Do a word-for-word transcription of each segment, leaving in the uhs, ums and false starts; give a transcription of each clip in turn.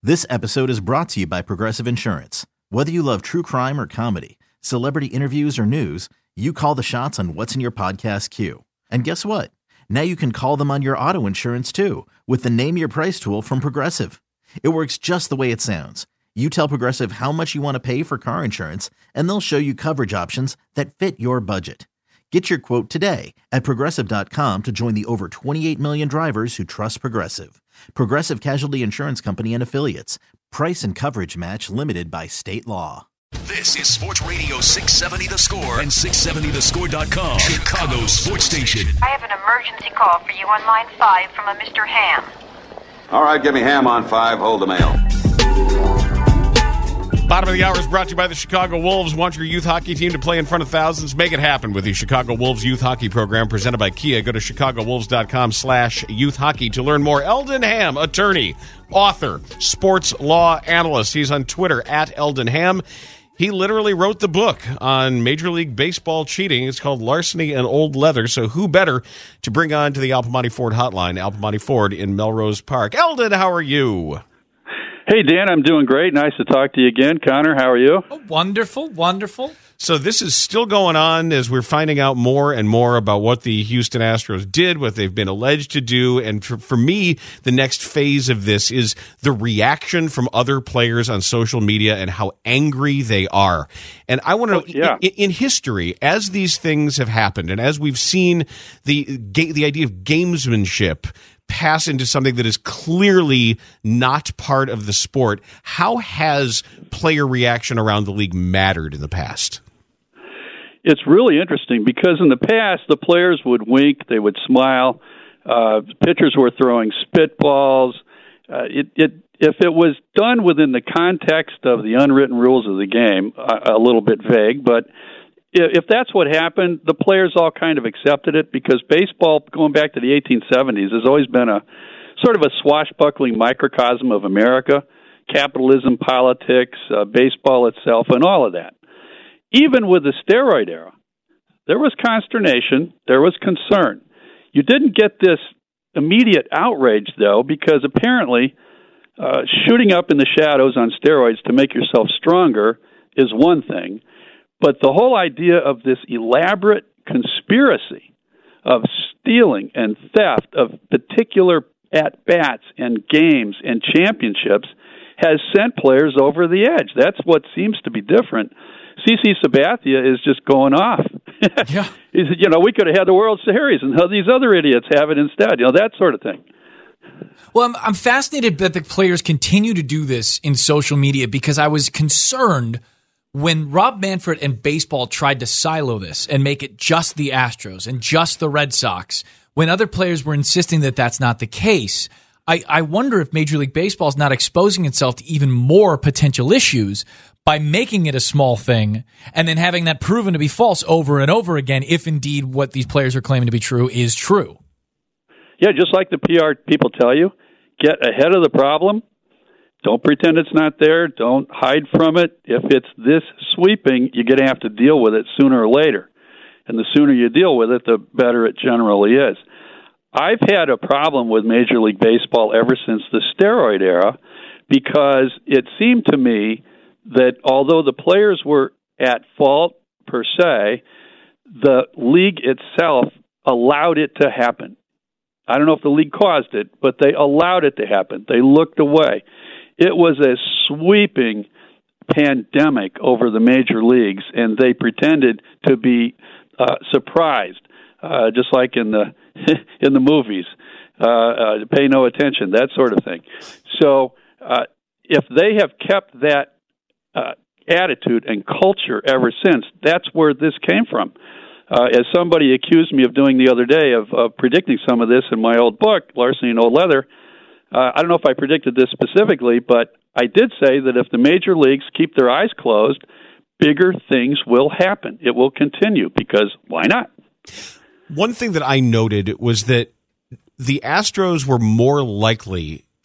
This episode is brought to you by Progressive Insurance. Whether you love true crime or comedy, celebrity interviews or news, you call the shots on what's in your podcast queue. And guess what? Now you can call them on your auto insurance too with the Name Your Price tool from Progressive. It works just the way it sounds. You tell Progressive how much you want to pay for car insurance, and they'll show you coverage options that fit your budget. Get your quote today at Progressive dot com to join the over twenty-eight million drivers who trust Progressive. Progressive Casualty Insurance Company and Affiliates. Price and coverage match limited by state law. This is Sports Radio six seventy The Score and six seventy the score dot com, Chicago's sports station. I have an emergency call for you on line five from a Mister Ham. All right, give me Ham on five. Hold the mail. Bottom of the hour is brought to you by the Chicago Wolves. Want your youth hockey team to play in front of thousands? Make it happen with the Chicago Wolves Youth Hockey Program presented by Kia. Go to chicago wolves dot com slash youth hockey to learn more. Eldon Ham, attorney, author, sports law analyst. He's on Twitter at Eldon Ham. He literally wrote the book on Major League Baseball cheating. It's called Larceny and Old Leather. So who better to bring on to the Al Piemonte Ford hotline, Al Piemonte Ford in Melrose Park. Eldon, how are you? Hey, Dan, I'm doing great. Nice to talk to you again. Connor, how are you? Oh, wonderful, wonderful. So this is still going on as we're finding out more and more about what the Houston Astros did, what they've been alleged to do. And for, for me, the next phase of this is the reaction from other players on social media and how angry they are. And I want to know, oh, yeah. in, in history, as these things have happened and as we've seen the the idea of gamesmanship pass into something that is clearly not part of the sport, how has player reaction around the league mattered in the past? It's really interesting because in the past, the players would wink, they would smile, uh, pitchers were throwing spitballs. Uh, it, it, if it was done within the context of the unwritten rules of the game, a, a little bit vague, but if that's what happened, the players all kind of accepted it because baseball, going back to the eighteen seventies, has always been a sort of a swashbuckling microcosm of America, capitalism, politics, uh, baseball itself, and all of that. Even with the steroid era, there was consternation, there was concern. You didn't get this immediate outrage, though, because apparently uh, shooting up in the shadows on steroids to make yourself stronger is one thing. But the whole idea of this elaborate conspiracy of stealing and theft of particular at-bats and games and championships has sent players over the edge. That's what seems to be different. CeCe Sabathia is just going off. Yeah. You know, we could have had the World Series and these other idiots have it instead, you know, that sort of thing. Well, I'm, I'm fascinated that the players continue to do this in social media because I was concerned when Rob Manfred and baseball tried to silo this and make it just the Astros and just the Red Sox, when other players were insisting that that's not the case, I, I wonder if Major League Baseball is not exposing itself to even more potential issues by making it a small thing and then having that proven to be false over and over again if indeed what these players are claiming to be true is true. Yeah, just like the P R people tell you, get ahead of the problem. Don't pretend it's not there. Don't hide from it. If it's this sweeping, you're going to have to deal with it sooner or later. And the sooner you deal with it, the better it generally is. I've had a problem with Major League Baseball ever since the steroid era because it seemed to me that although the players were at fault per se, the league itself allowed it to happen. I don't know if the league caused it, but they allowed it to happen. They looked away. It was a sweeping pandemic over the major leagues, and they pretended to be uh, surprised, uh, just like in the in the movies. Uh, uh, pay no attention, that sort of thing. So, uh, if they have kept that uh, attitude and culture ever since, that's where this came from. Uh, as somebody accused me of doing the other day of, of predicting some of this in my old book, Larceny and Old Leather. Uh, I don't know if I predicted this specifically, but I did say that if the major leagues keep their eyes closed, bigger things will happen. It will continue because why not? One thing that I noted was that the Astros were more likely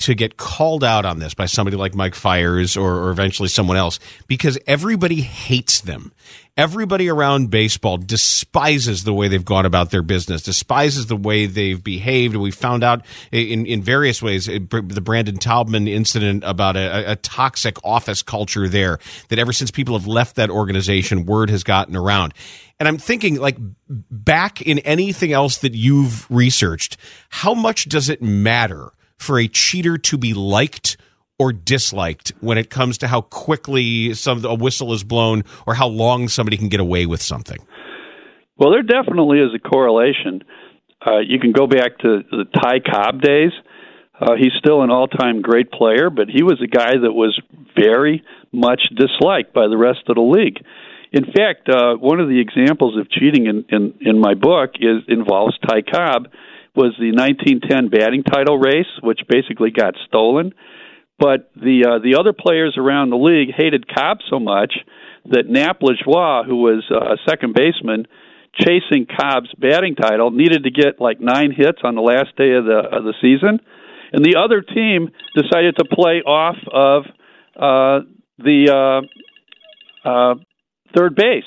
to get called out on this by somebody like Mike Fiers or, or eventually someone else, because everybody hates them. Everybody around baseball despises the way they've gone about their business, despises the way they've behaved. We found out in, in various ways, the Brandon Taubman incident about a, a toxic office culture there, that ever since people have left that organization, word has gotten around. And I'm thinking, like, back in anything else that you've researched, how much does it matter for a cheater to be liked or disliked when it comes to how quickly some a whistle is blown or how long somebody can get away with something? Well, there definitely is a correlation. Uh, you can go back to the Ty Cobb days. Uh, he's still an all-time great player, but he was a guy that was very much disliked by the rest of the league. In fact, uh, one of the examples of cheating in, in, in my book is involves Ty Cobb, was the nineteen ten batting title race, which basically got stolen. But the uh, the other players around the league hated Cobb so much that Nap Lajoie, who was uh, a second baseman chasing Cobb's batting title, needed to get like nine hits on the last day of the of the season, and the other team decided to play off of uh, the uh, uh, third base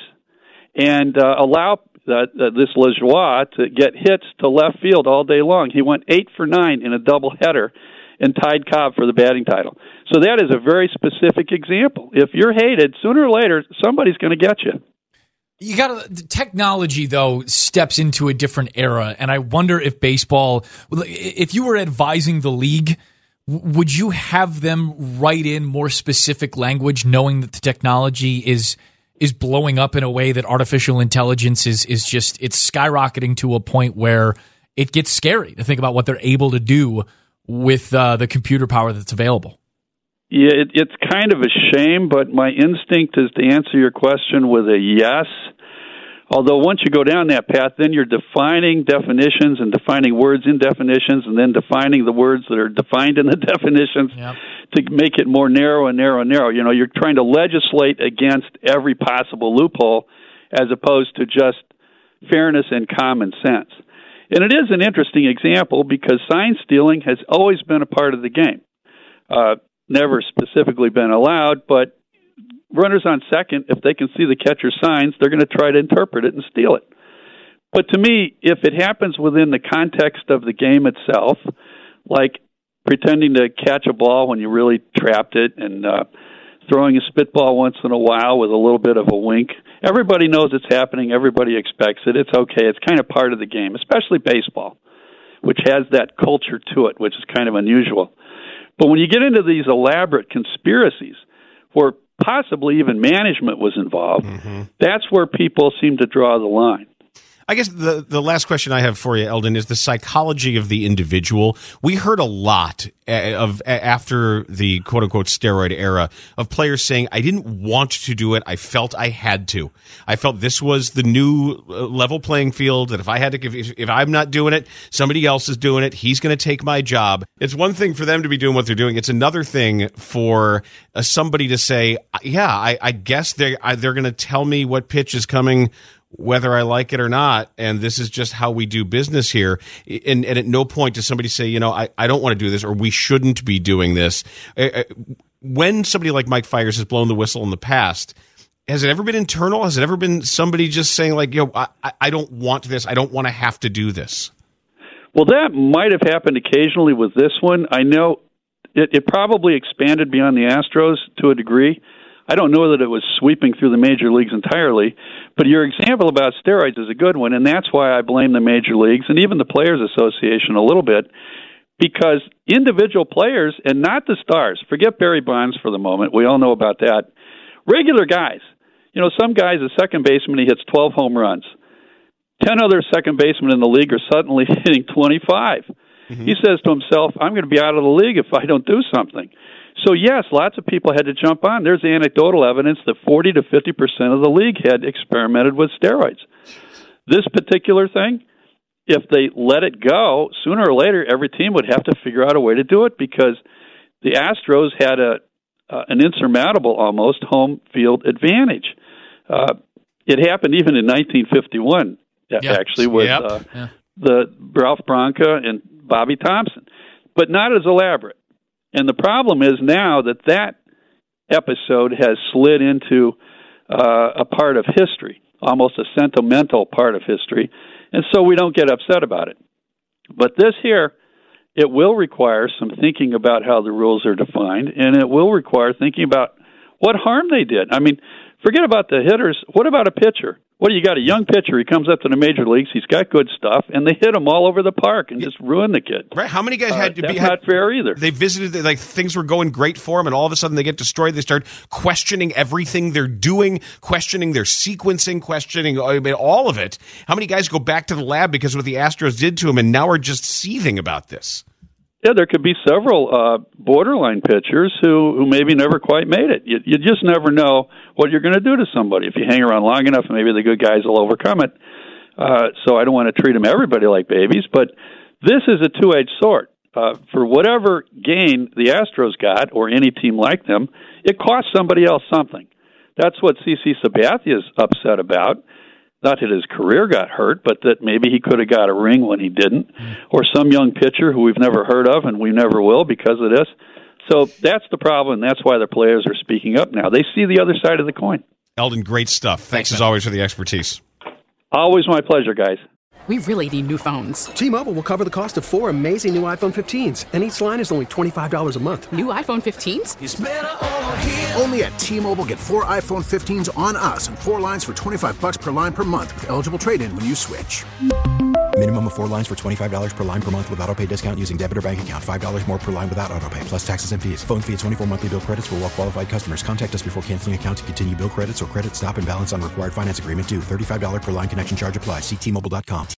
and uh, allow uh, this Lajoie to get hits to left field all day long. He went eight for nine in a doubleheader and tied Cobb for the batting title. So that is a very specific example. If you're hated, sooner or later, somebody's going to get you. You got to, technology though steps into a different era, and I wonder if baseball, if you were advising the league, would you have them write in more specific language, knowing that the technology is is blowing up in a way that artificial intelligence is is just it's skyrocketing to a point where it gets scary to think about what they're able to do with uh, the computer power that's available? Yeah, it, it's kind of a shame, but my instinct is to answer your question with a yes. Although once you go down that path, then you're defining definitions and defining words in definitions and then defining the words that are defined in the definitions yep. to make it more narrow and narrow and narrow. You know, you're trying to legislate against every possible loophole as opposed to just fairness and common sense. And it is an interesting example because sign stealing has always been a part of the game. Uh, never specifically been allowed, but runners on second, if they can see the catcher's signs, they're going to try to interpret it and steal it. But to me, if it happens within the context of the game itself, like pretending to catch a ball when you really trapped it and uh, throwing a spitball once in a while with a little bit of a wink, everybody knows it's happening. Everybody expects it. It's okay. It's kind of part of the game, especially baseball, which has that culture to it, which is kind of unusual. But when you get into these elaborate conspiracies where possibly even management was involved, mm-hmm. that's where people seem to draw the line. I guess the, the last question I have for you, Eldon, is the psychology of the individual. We heard a lot of after the quote-unquote steroid era of players saying, I didn't want to do it. I felt I had to. I felt this was the new level playing field, that if I had to, if, if I'm not doing it, somebody else is doing it. He's going to take my job. It's one thing for them to be doing what they're doing. It's another thing for uh, somebody to say, yeah, I, I guess they're, they're going to tell me what pitch is coming whether I like it or not, and this is just how we do business here. And, and at no point does somebody say, you know, I, I don't want to do this, or we shouldn't be doing this. When somebody like Mike Fiers has blown the whistle in the past, has it ever been internal? Has it ever been somebody just saying, like, yo, I, I don't want this, I don't want to have to do this? Well, that might have happened occasionally with this one. I know it, it probably expanded beyond the Astros to a degree. I don't know that it was sweeping through the major leagues entirely, but your example about steroids is a good one, and that's why I blame the major leagues and even the Players Association a little bit, because individual players, and not the stars, forget Barry Bonds for the moment, we all know about that, regular guys. You know, some guy's a second baseman, he hits twelve home runs. Ten other second basemen in the league are suddenly hitting twenty-five. Mm-hmm. He says to himself, I'm going to be out of the league if I don't do something. So, yes, lots of people had to jump on. There's anecdotal evidence that forty to fifty percent of the league had experimented with steroids. This particular thing, if they let it go, sooner or later, every team would have to figure out a way to do it because the Astros had a uh, an insurmountable, almost, home field advantage. Uh, it happened even in nineteen fifty-one, yep. actually, with yep. uh, yeah. the Ralph Branca and Bobby Thompson, but not as elaborate. And the problem is now that that episode has slid into uh, a part of history, almost a sentimental part of history, and so we don't get upset about it. But this here, it will require some thinking about how the rules are defined, and it will require thinking about what harm they did. I mean, forget about the hitters. What about a pitcher? What do you got? A young pitcher. He comes up to the major leagues. He's got good stuff, and they hit him all over the park and just ruin the kid. Right? How many guys Uh, had to that's be? Had, not fair either. They visited, like things were going great for them, and all of a sudden they get destroyed. They start questioning everything they're doing, questioning their sequencing, questioning I mean, all of it. How many guys go back to the lab because of what the Astros did to them, and now are just seething about this? Yeah, there could be several uh, borderline pitchers who, who maybe never quite made it. You, you just never know what you're going to do to somebody. If you hang around long enough, maybe the good guys will overcome it. Uh, so I don't want to treat them everybody like babies, but this is a two-edged sword. Uh, for whatever gain the Astros got, or any team like them, it cost somebody else something. That's what C C Sabathia is upset about. Not that his career got hurt, but that maybe he could have got a ring when he didn't, or some young pitcher who we've never heard of and we never will because of this. So that's the problem, and that's why the players are speaking up now. They see the other side of the coin. Eldon, great stuff. Thanks, Thanks as man. always for the expertise. Always my pleasure, guys. We really need new phones. T-Mobile will cover the cost of four amazing new iPhone fifteens, and each line is only twenty-five dollars a month. New iPhone fifteens? It's better over here. Only at T-Mobile, get four iPhone fifteens on us and four lines for twenty-five dollars per line per month with eligible trade-in when you switch. Minimum of four lines for twenty-five dollars per line per month with autopay discount using debit or bank account. five dollars more per line without autopay, plus taxes and fees. Phone fee at twenty-four monthly bill credits for well-qualified customers. Contact us before canceling account to continue bill credits or credit stop and balance on required finance agreement due. thirty-five dollars per line connection charge applies. See T Mobile dot com.